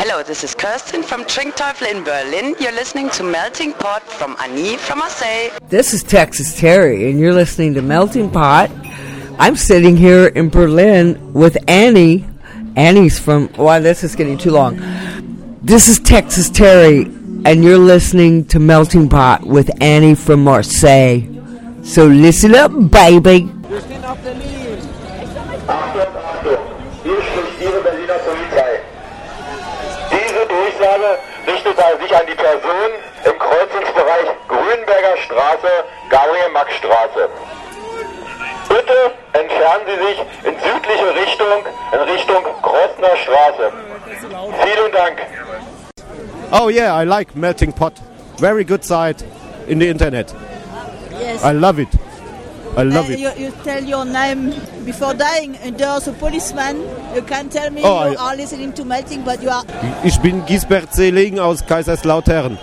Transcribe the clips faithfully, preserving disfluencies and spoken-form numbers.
Hello, this is Kirsten from Trinkteufel in Berlin. You're listening to Melting Pot from Annie from Marseille. This is Texas Terry, and you're listening to Melting Pot. I'm sitting here in Berlin with Annie. Annie's from... Wow, this is getting too long. This is Texas Terry, and you're listening to Melting Pot with Annie from Marseille. So listen up, baby. Wir stehen auf der Linie. Achtung, Achtung. Hier spricht Ihre Berliner Polizei. Diese Durchsage richtet sich an die Person im Kreuzungsbereich Grünberger Straße, Gabriel-Max-Straße. Bitte entfernen Sie sich in südliche Richtung, in Richtung Grosner Straße. Vielen Dank. Oh yeah, I like Melting Pot. Very good site in the internet. Yes. I love it. I love uh, it. You, you tell your name before dying, and there's a policeman. You can tell me oh, you I, are listening to Melting, but you are... Ich bin Gisbert Seeling aus Kaiserslautern.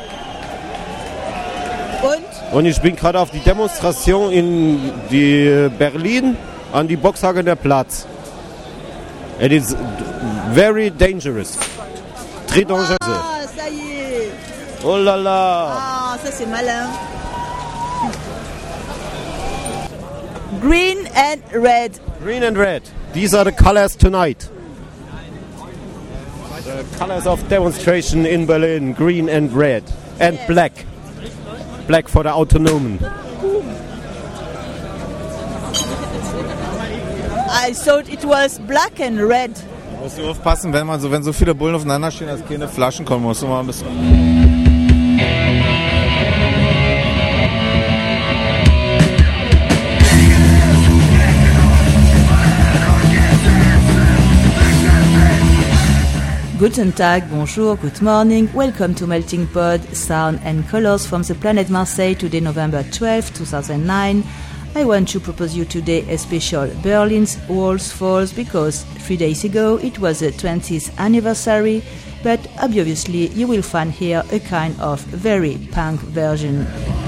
Und? Und ich bin gerade auf die Demonstration in die Berlin an die Boxhagener Platz. It is very dangerous. Très dangereux. Ah, ça y est. Oh là là. Ah, ça c'est malin. Green and red. Green and red. These are the colors tonight. The colors of demonstration in Berlin. Green and red. And yes. black. Black for the Autonomen. I thought it was black and red. Du musst nur aufpassen, wenn man so, wenn so viele Bullen aufeinander stehen, dass keine Flaschen kommen, musst du mal ein bisschen. Guten Tag, bonjour, good morning, welcome to Melting Pot, sound and colors from the planet Marseille, today November twelfth, two thousand nine. I want to propose you today a special Berlin's Walls Falls because three days ago it was the twentieth anniversary, but obviously you will find here a kind of very punk version.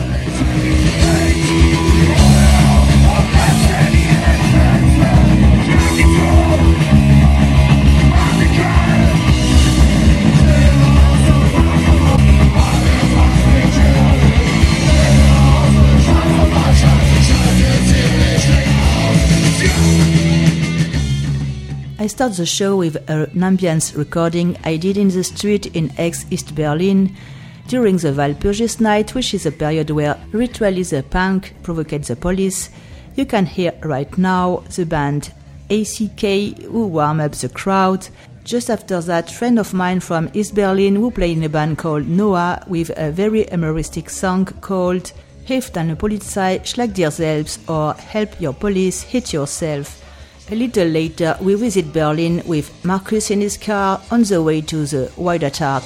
I start the show with an ambience recording I did in the street in ex-East Berlin during the Walpurgis night, which is a period where ritually the punk provocates the police. You can hear right now the band A C K who warm up the crowd. Just after that, friend of mine from East Berlin who played in a band called Noah with a very humoristic song called Hilf deine Polizei, schlag dir selbst, or Help your police, hit yourself. A little later, we visit Berlin with Marcus in his car on the way to the Widertat.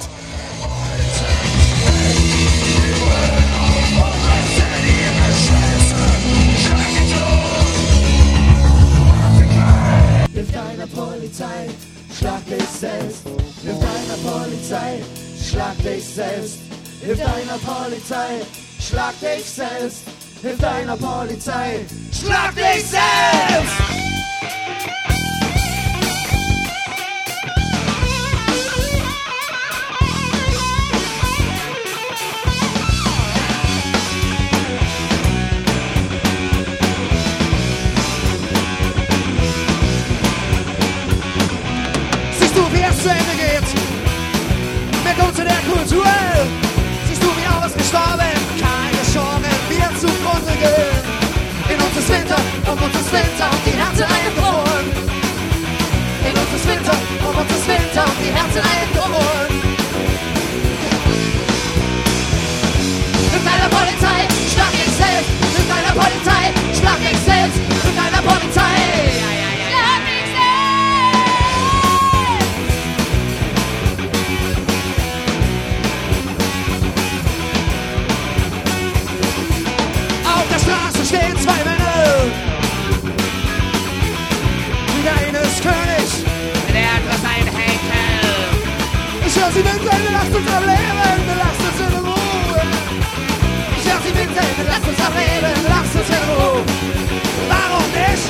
Hilf deiner Polizei, schlag dich selbst. Hilf deiner Polizei, schlag dich selbst. Hilf deiner Polizei, schlag dich selbst. Hilf deiner Polizei, schlag dich selbst! Zu Ende geht, wir kommen zu der Kultur. Siehst du, wie alles gestorben, keine Chance, wir zugrunde gehen. In uns ist Winter, um uns ist Winter und die Herzen eingefroren. In uns ist Winter, um uns ist Winter und die Herzen eingefroren. Mit deiner Polizei schlag ich selbst, mit deiner Polizei schlag ich selbst, mit deiner Polizei. Ja, ja, ja. Schlag mich selbst. Stehen zwei Männer. Der eine ist König, der andere ist ein Henkel. Ich höre sie winseln, lasst uns am Leben, lasst uns in Ruhe. Ich höre sie winseln, lasst uns am Leben, lasst uns in Ruhe. Warum nicht?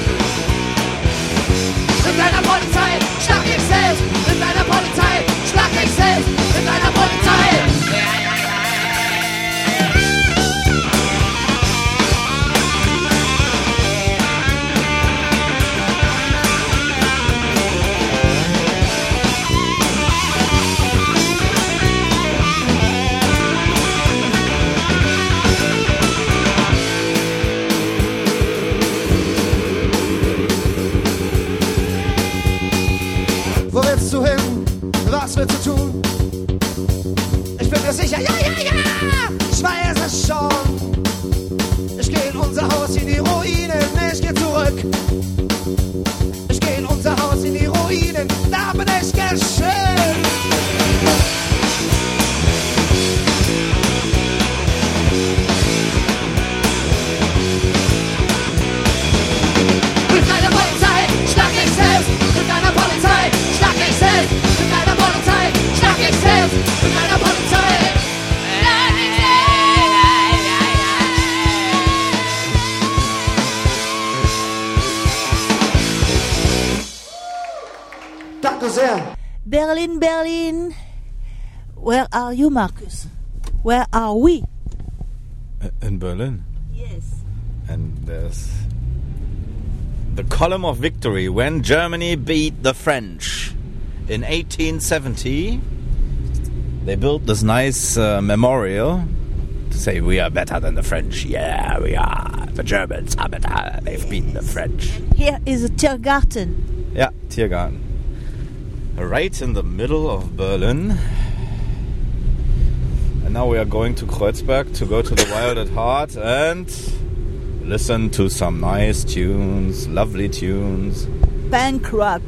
Mit deiner Polizei schlag ich selbst, mit deiner Polizei schlag was wir zu tun. Ich bin mir sicher, ja, ja, ja, ich weiß es schon. Ich geh in unser Haus in die Ruinen, ich geh zurück. Ich geh in unser Haus in die Ruinen, da bin ich geschehen. Mit einer Polizei schlag ich selbst, mit einer Polizei schlag ich selbst, mit einer Polizei schlag ich selbst, mit einer Polizei. Danke sehr. Berlin, Berlin. Where are you, Marcus? Where are we? In Berlin. Yes. And there's the column of victory when Germany beat the French in eighteen seventy. They built this nice uh, memorial to say we are better than the French. Yeah, we are. The Germans are better. They've beaten the French. Here is a Tiergarten. Yeah, Tiergarten. Right in the middle of Berlin. And now we are going to Kreuzberg to go to the Wild at Heart and listen to some nice tunes, lovely tunes. Punk rock.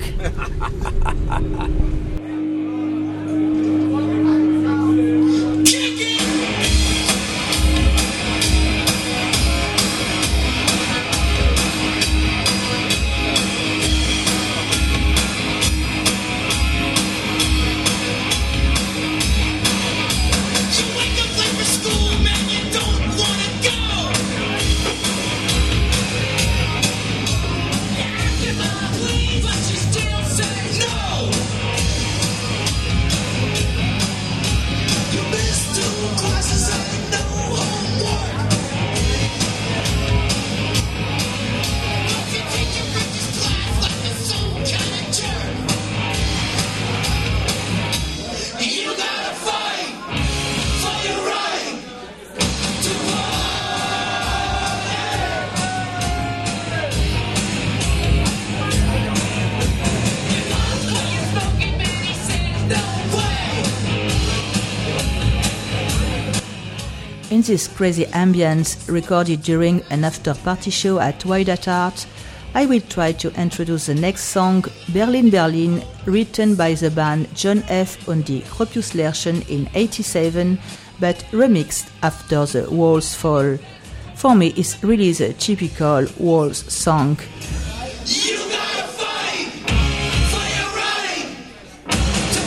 In this crazy ambience recorded during an after-party show at Wild at Heart, I will try to introduce the next song, Berlin, Berlin, written by the band John F. on the Gropius Lärchen in eighty-seven, but remixed after the Walls Fall. For me, it's really the typical Walls song. You gotta fight for your right to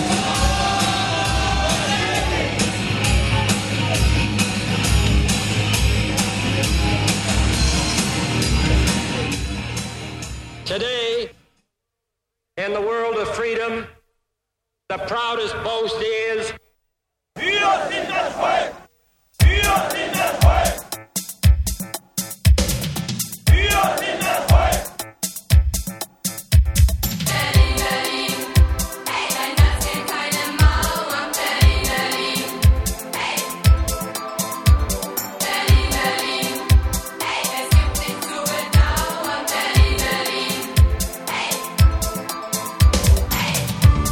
party. Today, in the world of freedom, the proudest boast is Wir sind das Volk! Wir sind das Volk! Wir sind das Volk! Berlin, Berlin, hey, dein Herz kennt keine Mauern. Berlin, Berlin, hey. Berlin, Berlin, hey, es gibt nichts zu bedauern. Berlin, Berlin, hey. Hey.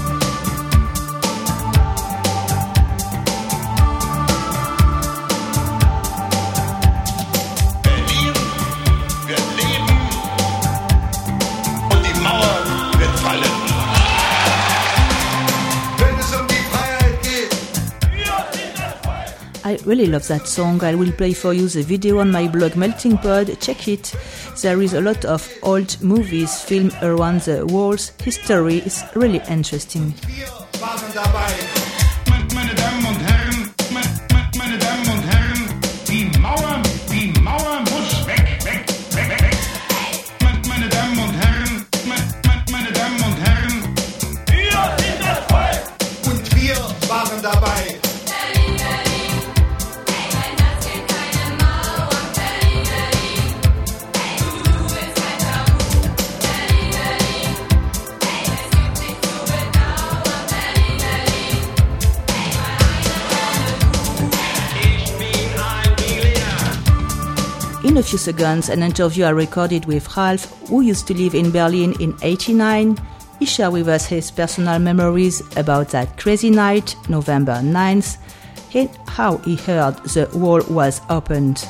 Berlin wird leben und die Mauer wird fallen. Wenn es um die Freiheit geht. I really love that song. I will play for you the video on my blog Melting Pod. Check it. There is a lot of old movies filmed around the walls. History is really interesting. Wir waren dabei. Meine Damen und Herren, meine Damen und Herren, die Mauer, die Mauer muss weg, weg, weg, weg, weg. Meine Damen und Herren, meine Damen und Herren, wir sind das Volk. Und wir waren dabei. Berlin, Berlin, hey, dein Herz kennt keine Mauern. Berlin, Berlin, hey, du bist kein Tabu. Berlin, Berlin, hey, es gibt nichts zu bedauern. Berlin, Berlin, hey, weil einer Ich bin ein Berliner. In a few seconds, an interview I recorded with Ralph, who used to live in Berlin in eighty-nine. he shared with us his personal memories about that crazy night, November ninth, and how he heard the wall was opened.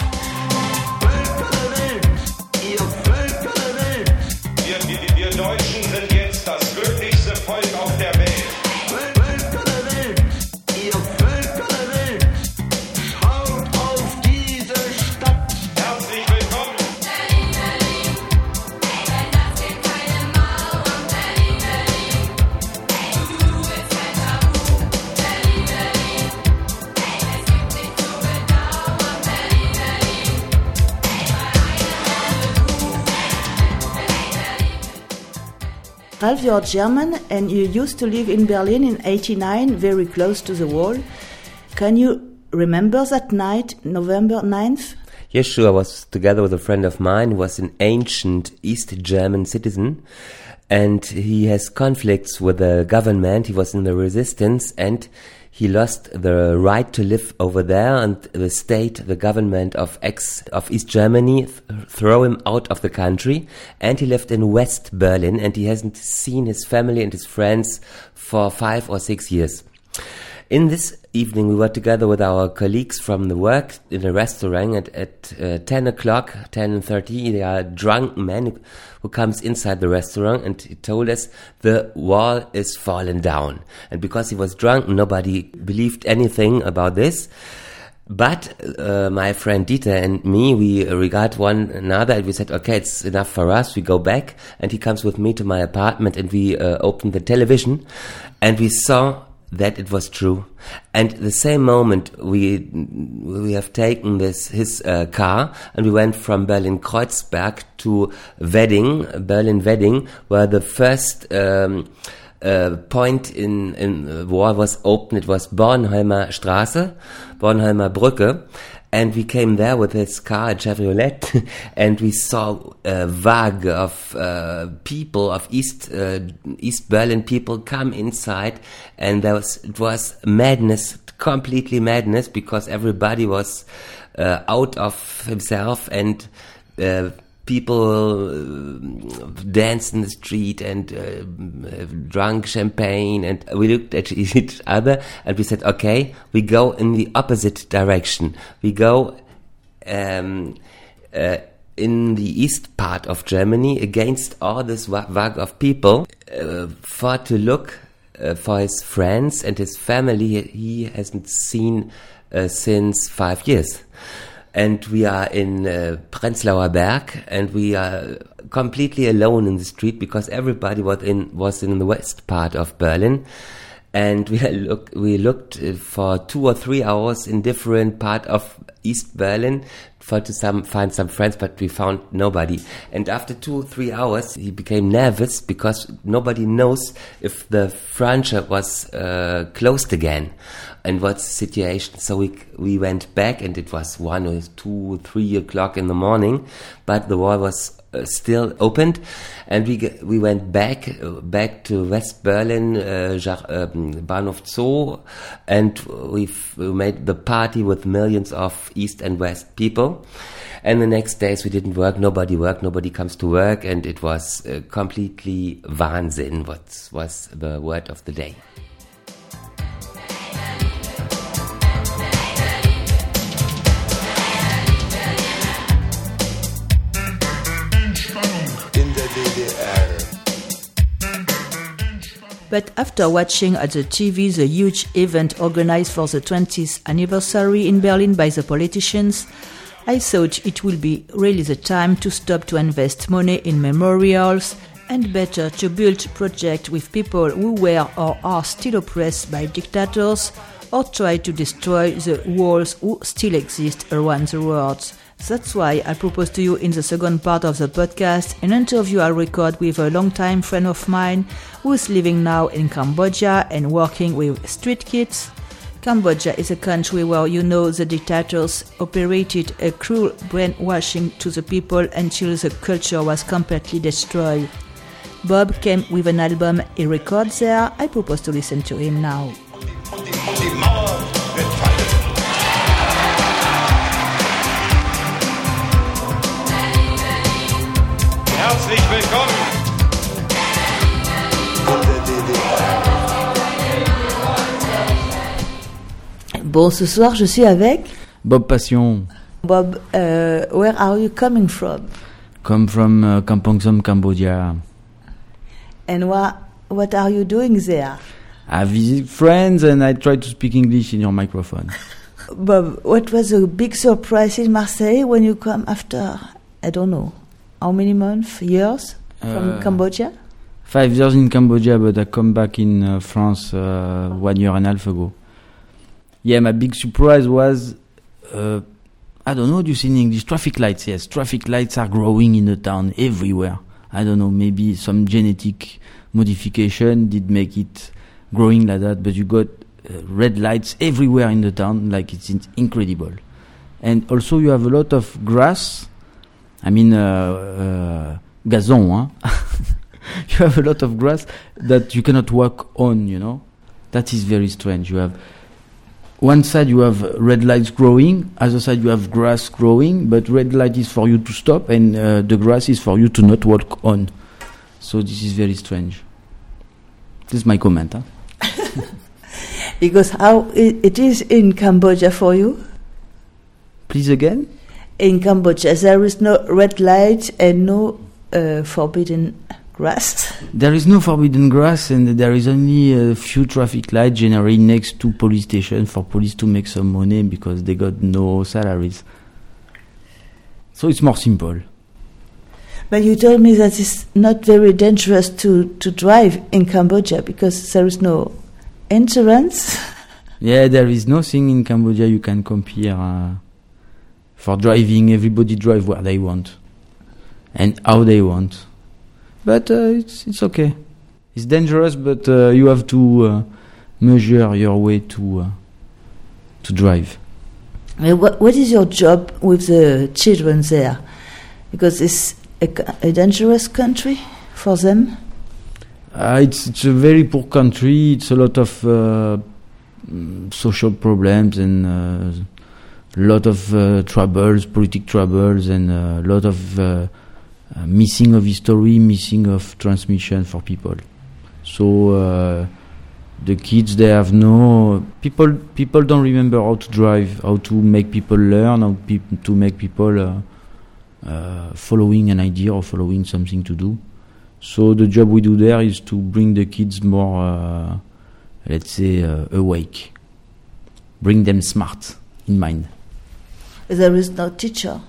Ralph, you're German and you used to live in Berlin in eighty-nine, very close to the wall. Can you remember that night, November ninth? Yes, sure. I was together with a friend of mine who was an ancient East German citizen, and he has conflicts with the government. He was in the resistance and he lost the right to live over there, and the state, the government of ex of East Germany th- throw him out of the country, and he lived in West Berlin, and he hasn't seen his family and his friends for five or six years. In this evening, we were together with our colleagues from the work in a restaurant, and at uh, ten o'clock, ten thirty, there are drunk men who, who comes inside the restaurant, and he told us the wall is fallen down. And because he was drunk, nobody believed anything about this. But uh, my friend Dieter and me, we regard one another, and we said, okay, it's enough for us. We go back, and he comes with me to my apartment, and we uh, opened the television, and we saw that it was true. And the same moment we we have taken this his uh, car, and we went from Berlin-Kreuzberg to Wedding, Berlin-Wedding, where the first um, uh, point in in the war was opened. It was Bornholmer Straße, Bornholmer Brücke. And we came there with his car, a Chevrolet, and we saw a vague of uh, people, of East uh, East Berlin people come inside, and there was it was madness, completely madness, because everybody was uh, out of himself, and uh, people uh, danced in the street and uh, drank champagne, and we looked at each other and we said, okay, we go in the opposite direction. We go um, uh, in the east part of Germany against all this vague of people uh, for to look uh, for his friends and his family he hasn't seen uh, since five years. And we are in uh, Prenzlauer Berg, and we are completely alone in the street because everybody was in was in the west part of Berlin, and we look we looked for two or three hours in different part of East Berlin for to some find some friends, but we found nobody. And after two or three hours, he became nervous because nobody knows if the Frankfurt was uh, closed again. And what's the situation? So we we went back, and it was one or two, three o'clock in the morning, but the wall was uh, still opened, and we g- we went back uh, back to West Berlin, uh, um, Bahnhof Zoo, and we've, we made the party with millions of East and West people. And the next days we didn't work, nobody worked, nobody comes to work, and it was uh, completely Wahnsinn. What was the word of the day? But after watching at the T V the huge event organized for the twentieth anniversary in Berlin by the politicians, I thought it would be really the time to stop to invest money in memorials, and better to build projects with people who were or are still oppressed by dictators, or try to destroy the walls who still exist around the world. That's why I propose to you in the second part of the podcast an interview I record with a longtime friend of mine who is living now in Cambodia and working with street kids. Cambodia is a country where, you know, the dictators operated a cruel brainwashing to the people until the culture was completely destroyed. Bob came with an album he records there. I propose to listen to him now. Herzlich willkommen. Bon, ce soir, je suis avec Bob Passion. Bob. Uh, where are you coming from? Come from uh, Kampong Som, Cambodia. And what what are you doing there? I visit friends and I try to speak English in your microphone. Bob, what was a big surprise in Marseille when you come after, I don't know, how many months, years from Uh, Cambodia? Five years in Cambodia, but I come back in uh, France uh, one year and a half ago. Yeah, my big surprise was, uh, I don't know what you see in English, traffic lights, yes. Traffic lights are growing in the town everywhere. I don't know, maybe some genetic modification did make it growing like that, but you got uh, red lights everywhere in the town, like it's in- incredible. And also you have a lot of grass, I mean, uh, uh, gazon, hein? You have a lot of grass that you cannot walk on, you know. That is very strange. You have one side you have red lights growing, other side you have grass growing, but red light is for you to stop and uh, the grass is for you to not walk on. So this is very strange. This is my comment. Huh? Because how it, it is in Cambodia for you? Please again? In Cambodia, there is no red light and no uh, forbidden grass. There is no forbidden grass and there is only a few traffic lights generally next to police stations for police to make some money because they got no salaries. So it's more simple. But you told me that it's not very dangerous to, to drive in Cambodia because there is no insurance. Yeah, there is nothing in Cambodia you can compare. Uh, for driving, everybody drive where they want and how they want. But uh, it's it's okay. It's dangerous, but uh, you have to uh, measure your way to uh, to drive. Uh, what what is your job with the children there? Because it's a, a dangerous country for them. Uh, it's it's a very poor country. It's a lot of uh, social problems and a uh, lot of uh, troubles, political troubles, and a lot of. Uh, Uh, missing of history, missing of transmission for people. So uh, the kids, they have no people. People don't remember how to drive, how to make people learn, how pe- to make people uh, uh, following an idea or following something to do. So the job we do there is to bring the kids more, uh, let's say, uh, awake, bring them smart in mind. There is no teacher.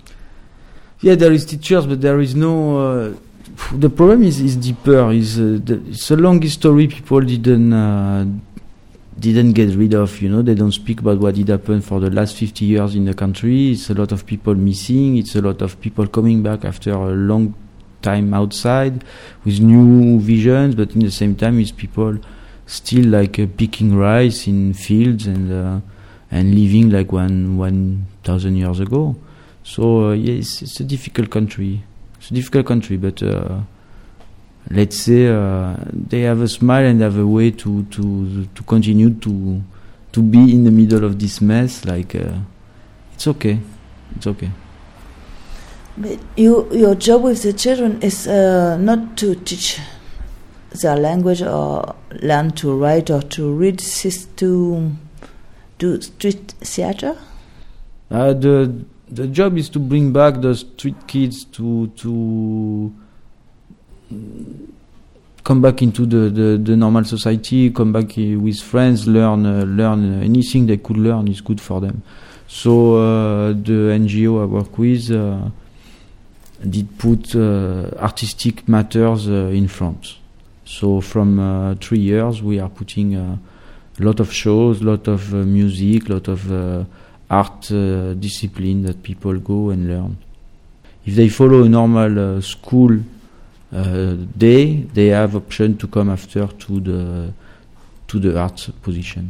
Yeah, there is teachers, but there is no. Uh, the problem is is deeper. Is uh, the, it's a long history. People didn't uh, didn't get rid of. You know, they don't speak about what did happen for the last fifty years in the country. It's a lot of people missing. It's a lot of people coming back after a long time outside with new visions, but in the same time, it's people still like uh, picking rice in fields and uh, and living like one one thousand years ago. So uh, yes, it's a difficult country. It's a difficult country, but uh, let's say uh, they have a smile and have a way to to to continue to to be in the middle of this mess. Like uh, it's okay, it's okay. But you, your job with the children is uh, not to teach their language or learn to write or to read. Is to do street theater. Uh, the The job is to bring back the street kids to to come back into the, the, the normal society, come back uh, with friends, learn uh, learn anything they could learn is good for them. So uh, the N G O I work with uh, did put uh, artistic matters uh, in front. So from uh, three years we are putting a lot of shows, lot of uh, music, lot of uh, art uh, discipline that people go and learn. If they follow a normal uh, school uh, day, they have option to come after to the to the art position.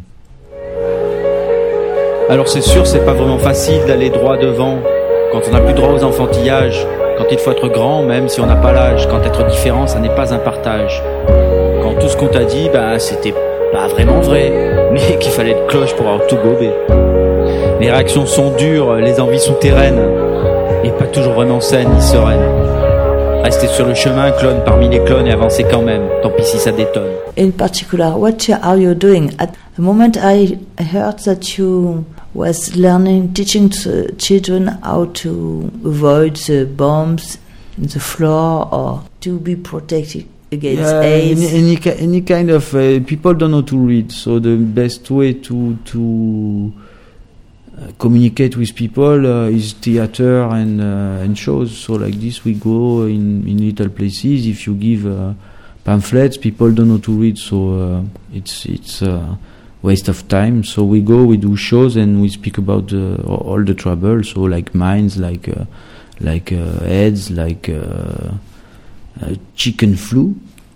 Alors c'est sûr, c'est pas vraiment facile d'aller droit devant quand on n'a plus droit aux enfantillages, quand il faut être grand même si on n'a pas l'âge, quand être différent ça n'est pas un partage, quand tout ce qu'on t'a dit, bah c'était pas vraiment vrai, mais qu'il fallait être cloche pour avoir tout gobé. Les réactions sont dures, les envies souterraines, et pas toujours vraiment saines ni sereines. Rester sur le chemin, clone parmi les clones et avancer quand même, tant pis si ça détonne. In particular, what are you doing at The moment I heard that you was learning, teaching to children how to avoid the bombs in the floor or to be protected against yeah, AIDS. Any, any, ki- any kind of uh, people don't know to read, so the best way to to uh, communicate with people uh, is theater and uh, and shows. So like this, we go in, in little places. If you give uh, pamphlets, people don't know to read, so uh, it's it's uh, waste of time. So we go, we do shows, and we speak about uh, all the trouble. So like mines, like uh, like uh, AIDS, like. Uh, Uh, chicken flu,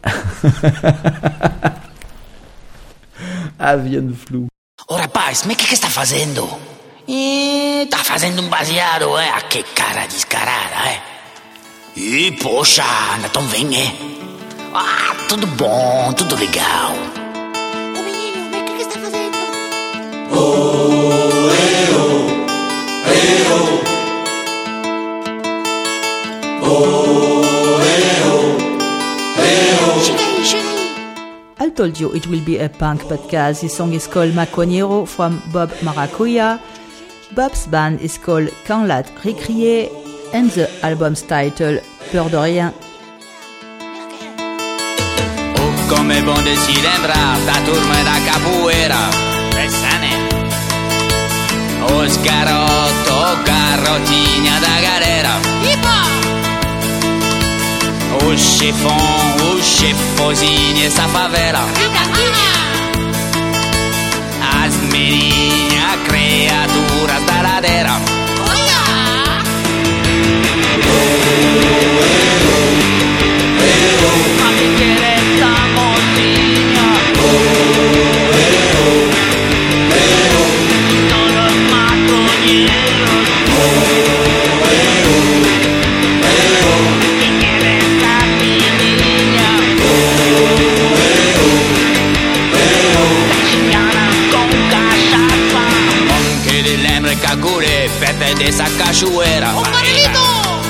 avian flu. Oh rapaz, mas o que que está fazendo? Ih, tá fazendo um baseado, é? Ah, que cara descarada, é? Ih, poxa, anda tão bem, é? Ah, tudo bom, tudo legal. Ô menino, mas o que que está fazendo? Oh, eh, oh, eh, oh. Oh. I told you it will be a punk podcast. This song is called Maconiero from Bob Maracuya. Bob's band is called Canlat Recrié, and the album's title, Peur de rien. Oh, come è buon de si lembrar da turma da capoeira. Pensane. Os garoto, garotinha da galera. O chefão, o chefozinho, essa favela. As meninas, criaturas da ladeira. A pequena mocinha. Todos os maconheiros. Cagure, fete dessa cachoeira. Ô Marilito!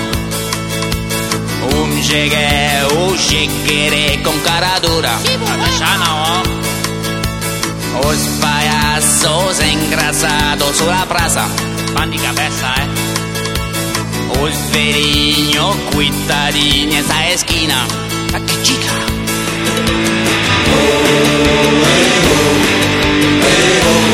Um jegue, um jeguere com cara dura. Agachana, ó. Os palhaços engraçados na praça. Pan de cabeça, é? Os velhinhos, coitadinhos da esquina. A que chica! Oh, eh, oh, eh, oh.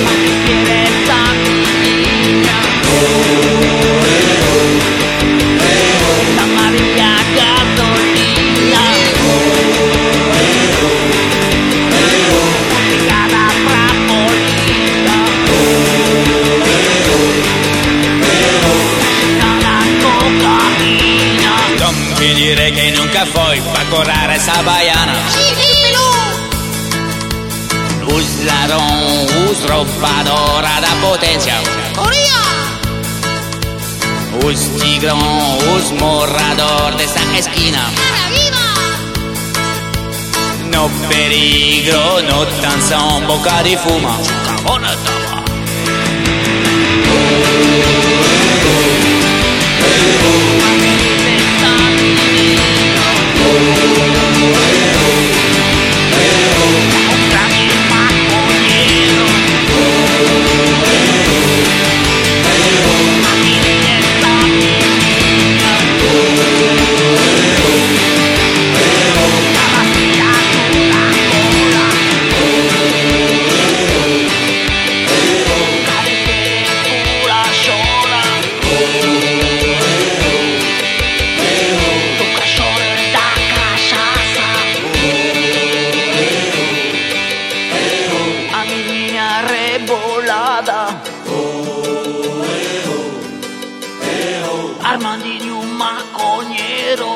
La Maria Gasolina. Cada prapolita. Cada cocaína. Non mi dire che nunca foi pa correre essa baiana. Os ladrão, os roubadora da potência. Os tigrão, os morador dessa esquina. No peligro, no dançam, boca de fuma. Cabona tava. Armandinho maconheiro.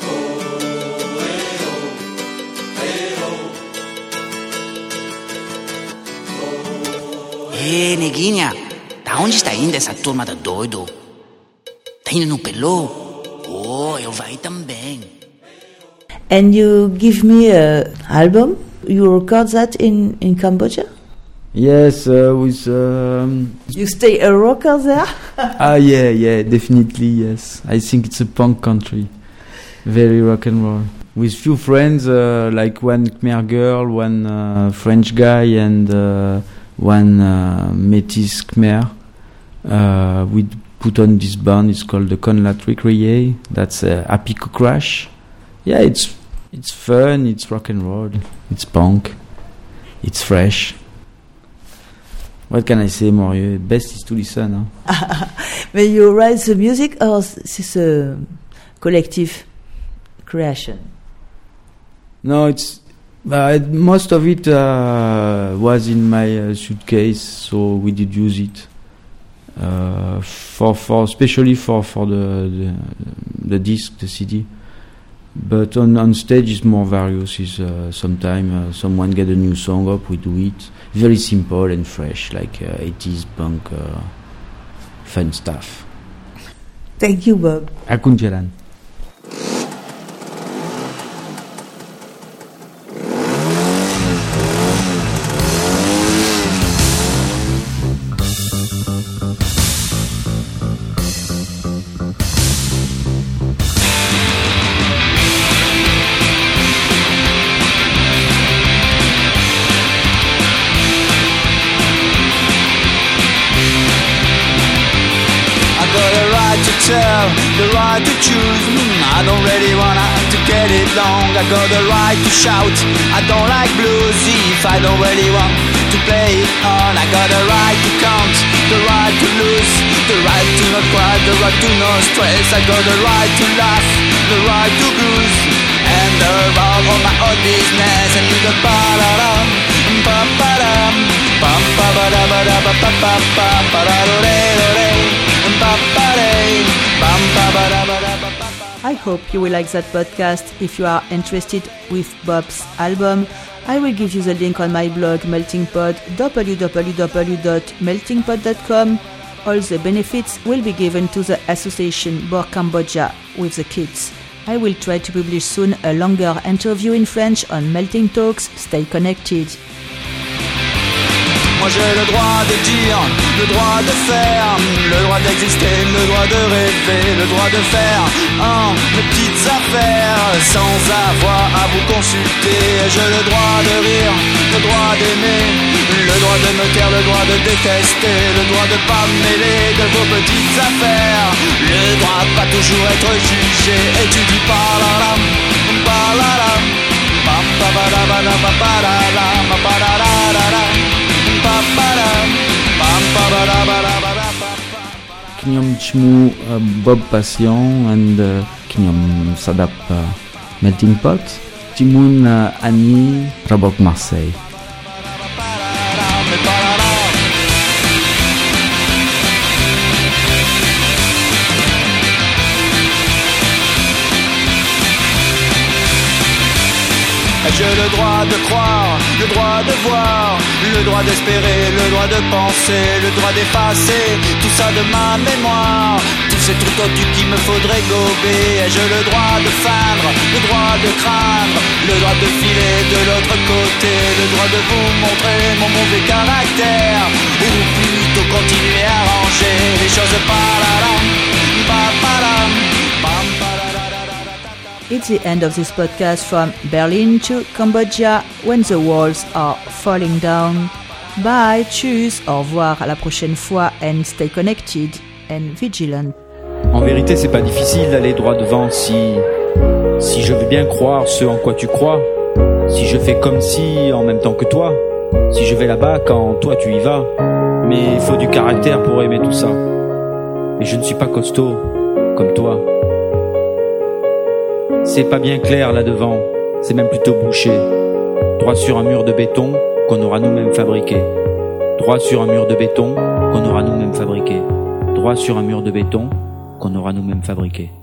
Ei, neguinha, da onde está indo essa turma da doido? Tá indo no pelô? Oh, eu vai também. And you give me a album? You record that in, in Cambodia? Yes, uh, with... Um, you stay a rocker there? Ah, yeah, yeah, definitely, yes. I think it's a punk country. Very rock and roll. with few friends, uh, like one Khmer girl, one uh, French guy, and uh, one uh, Métis Khmer. Uh, we put on this band. It's called the Conlat Recreate. That's a happy crash. Yeah, it's it's fun. It's rock and roll. It's punk. It's fresh. What can I say more? Best is to listen. Huh? But you write the music, or it's a collective creation? No, it's uh, most of it uh, was in my uh, suitcase, so we did use it uh, for for especially for for the the, the disc, the C D. But on on stage it's more various. Is uh, sometimes uh, someone get a new song up, we do it. Very simple and fresh, like uh, eighties punk, uh, fun stuff. Thank you, Bob. Akun Jalan. The right to choose, mm, I don't really wanna to get it long. I got the right to shout, I don't like blues if I don't really want to play it on. I got the right to count, the right to lose, the right to not cry, the right to no stress. I got the right to laugh, the right to bruise, and the right on my own business. And you the ba-da-dum, ba-ba-dum, bam-ba-ba-da-ba-da-ba-ba-ba-ba-da-do-re-do-re, ba-ba-day. I hope you will like that podcast. If you are interested with Bob's album, I will give you the link on my blog Melting Pot, w w w dot melting pot dot com. All the benefits will be given to the association Bor Cambodia with the kids. I will try to publish soon a longer interview in French on Melting Talks. Stay connected. Moi j'ai le droit de dire, le droit de faire, le droit d'exister, le droit de rêver, le droit de faire hein, mes petites affaires sans avoir à vous consulter. J'ai le droit de rire, le droit d'aimer, le droit de me taire, le droit de détester, le droit de pas me mêler de vos petites affaires, le droit de pas toujours être jugé. Et tu dis pas la la, pas la la, pa pa pa la pa la pa pa la la, pa pa la la la la. Kinyom Chmu uh, Bob Passion and uh, Kinyom Sadap uh, Melting Pot, Timoun uh, Annie Rabok Marseille. J'ai le droit de croire, le droit de voir, le droit d'espérer, le droit de penser, le droit d'effacer tout ça de ma mémoire, tous ces trucs tordus qu'il me faudrait gober. J'ai le droit de feindre, le droit de craindre, le droit de filer de l'autre côté, le droit de vous montrer mon mauvais caractère, ou plutôt continuer à ranger les choses par là là, par là. It's the end of this podcast from Berlin to Cambodia when the walls are falling down. Bye, tschüss, au revoir, à la prochaine fois, and stay connected and vigilant. En vérité, c'est pas difficile d'aller droit devant si... si je veux bien croire ce en quoi tu crois, si je fais comme si en même temps que toi, si je vais là-bas quand toi tu y vas. Mais il faut du caractère pour aimer tout ça. Et je ne suis pas costaud comme toi. C'est pas bien clair là devant, c'est même plutôt bouché. Droit sur un mur de béton qu'on aura nous-mêmes fabriqué. Droit sur un mur de béton qu'on aura nous-mêmes fabriqué. Droit sur un mur de béton qu'on aura nous-mêmes fabriqué.